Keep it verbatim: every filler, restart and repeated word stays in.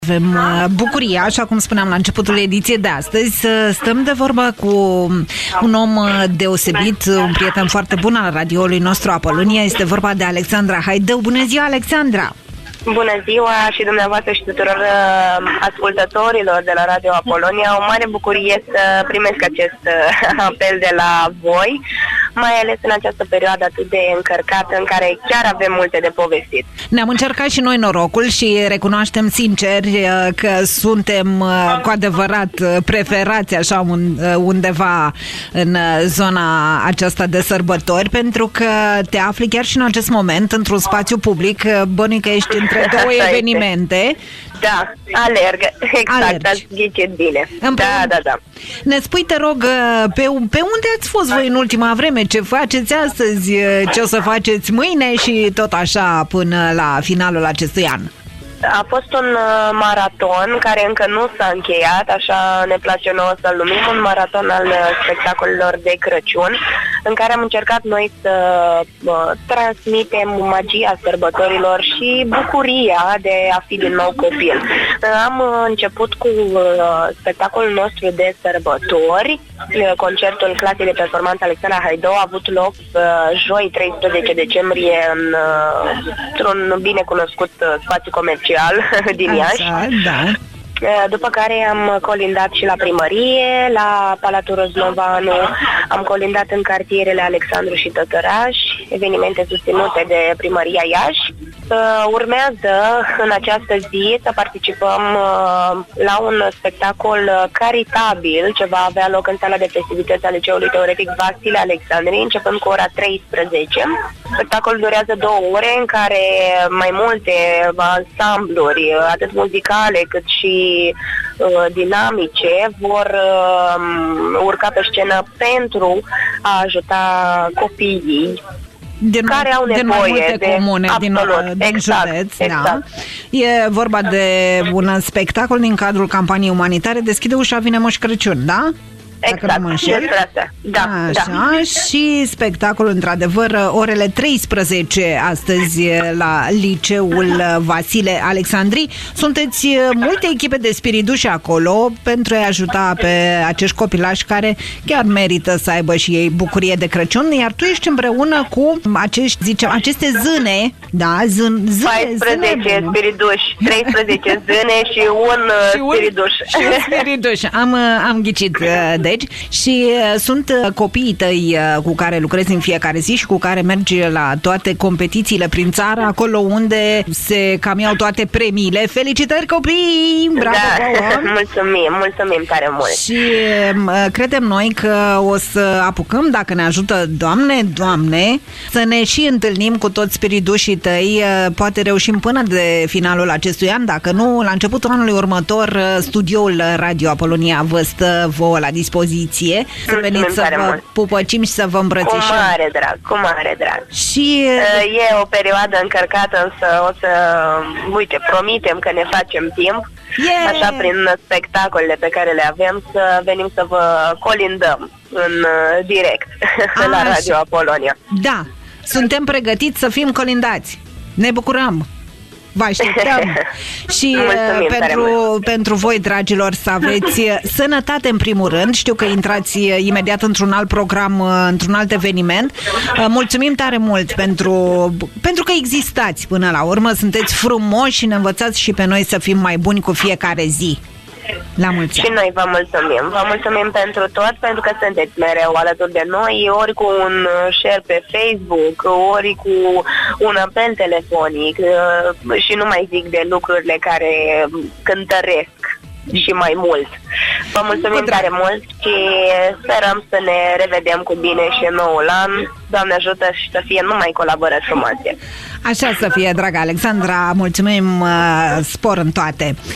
Avem bucuria, așa cum spuneam la începutul ediției de astăzi, să stăm de vorbă cu un om deosebit, un prieten foarte bun al radioului nostru Apolonia. Este vorba de Alexandra Haideu. Bună ziua, Alexandra! Bună ziua și dumneavoastră și tuturor uh, ascultătorilor de la Radio Apolonia. O mare bucurie să primesc acest uh, apel de la voi, mai ales în această perioadă atât de încărcată în care chiar avem multe de povestit. Ne-am încercat și noi norocul și recunoaștem sincer uh, că suntem uh, cu adevărat uh, preferați așa un, uh, undeva în uh, zona aceasta de sărbători, pentru că te afli chiar și în acest moment într-un spațiu public, uh, bănuiesc că ești între două Așa evenimente. Este. Da, alerg. Exact, Alergi. Ați ghicit bine. Da, da, da. Ne spui, te rog, pe, pe unde ați fost voi în ultima vreme? Ce faceți astăzi? Ce o să faceți mâine? Și tot așa până la finalul acestui an. A fost un uh, maraton care încă nu s-a încheiat, așa ne place nouă să-l numim, un maraton al uh, spectacolelor de Crăciun, în care am încercat noi să uh, transmitem magia sărbătorilor și bucuria de a fi din nou copil. Uh, am uh, început cu uh, spectacolul nostru de sărbători. Uh, concertul clasei de performanță Alexandra Haideu a avut loc uh, joi treisprezece decembrie în, uh, într-un bine cunoscut uh, spațiu comercial din Iași. Așa, da. După care am colindat și la primărie, la Palatul Rozlovanu, am colindat în cartierele Alexandru și Tătăraș, evenimente susținute de primăria Iași. Urmează în această zi să participăm la un spectacol caritabil ce va avea loc în sala de festivități a Liceului Teoretic Vasile Alexandri, începând cu ora treisprezece. Spectacolul durează două ore în care mai multe ansambluri, atât muzicale cât și uh, dinamice, vor uh, urca pe scenă pentru a ajuta copiii din, care au nevoie din mai multe de comune din, din exact, județ. exact. Da. E vorba de un spectacol din cadrul campaniei umanitare Deschide ușa, vine Moș Crăciun, da? Exact, despre asta. Da, Așa, da. Și spectacolul, într-adevăr, orele treisprezece astăzi la Liceul Vasile Alexandri. Sunteți multe echipe de spiriduși acolo pentru a ajuta pe acești copilași care chiar merită să aibă și ei bucurie de Crăciun, iar tu ești împreună cu acești, zicem, aceste zâne, da, zân, zâne, paisprezece spiriduși, treisprezece zâne și un, și un spiriduș. Și un spiriduș. Am, am ghicit de aici. Și uh, sunt uh, copiii tăi uh, cu care lucrezi în fiecare zi și cu care mergi la toate competițiile prin țară, acolo unde se cam iau toate premiile. Felicitări, copii! Bravo! Da, mulțumim, mulțumim tare mult! Și uh, credem noi că o să apucăm, dacă ne ajută Doamne, Doamne, să ne și întâlnim cu toți spiridușii tăi. Uh, poate reușim până de finalul acestui an, dacă nu, la începutul anului următor, uh, studioul Radio Apolonia vă stă vouă la dispoziție. Să veniți să vă mult. pupăcim și să vă îmbrățișăm. Cu mare drag, cu mare drag. Și e o perioadă încărcată, însă o să, uite, promitem că ne facem timp, yeah. Așa prin spectacolele pe care le avem, să venim să vă colindăm în direct A, la Radio Apolonia. Da, suntem pregătiți să fim colindați. Ne bucurăm. Vă așteptăm. Și pentru, pentru voi, dragilor, să aveți sănătate în primul rând. Știu că intrați imediat într-un alt program, într-un alt eveniment. Mulțumim tare mult pentru, pentru că existați până la urmă. Sunteți frumoși și ne învățați și pe noi să fim mai buni cu fiecare zi. La mulți ani. Și noi vă mulțumim. Vă mulțumim pentru tot, pentru că sunteți mereu alături de noi, ori cu un share pe Facebook, ori cu un apel telefonic și nu mai zic de lucrurile care cântăresc și mai mult. Vă mulțumim tare mult și sperăm să ne revedem cu bine și în noul an. Doamne ajută și să fie numai colaborări frumoase. Așa să fie, dragă Alexandra, mulțumim, spor în toate.